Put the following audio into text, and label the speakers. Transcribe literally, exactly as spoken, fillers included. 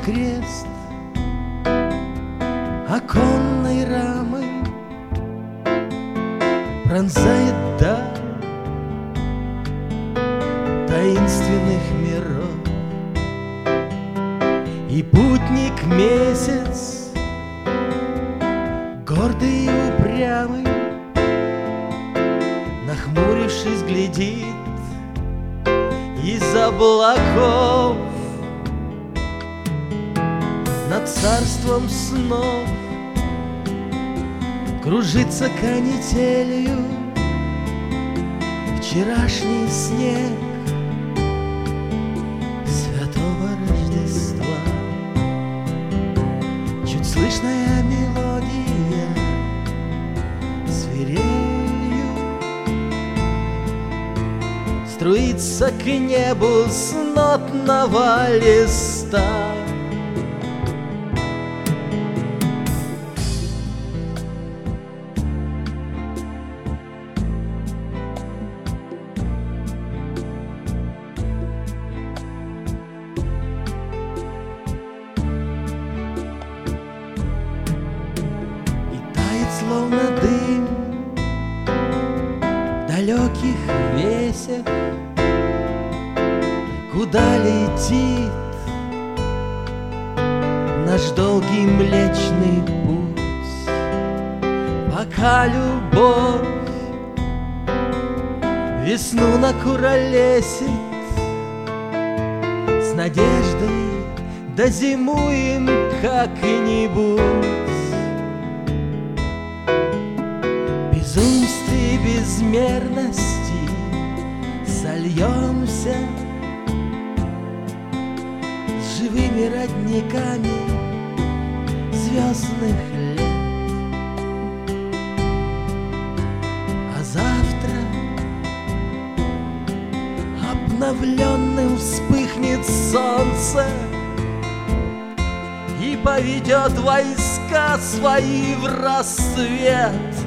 Speaker 1: крест оконной рамы пронзает даль таинственных миров, и путник месяц, гордый и упрямый, нахмурившись, глядит из облаков над царством снов, кружится канителью вчерашний снег святого Рождества. Чуть слышная мелодия свирелью струится к небу с нотного листа. Словно дым далеких весях, куда летит наш долгий млечный путь, пока любовь весну накуролесит, с надеждой дозимуем как-нибудь. Безумстве и безмерности сольемся с живыми родниками звездных лет. А завтра обновленным вспыхнет солнце и поведет войска свои в рассвет.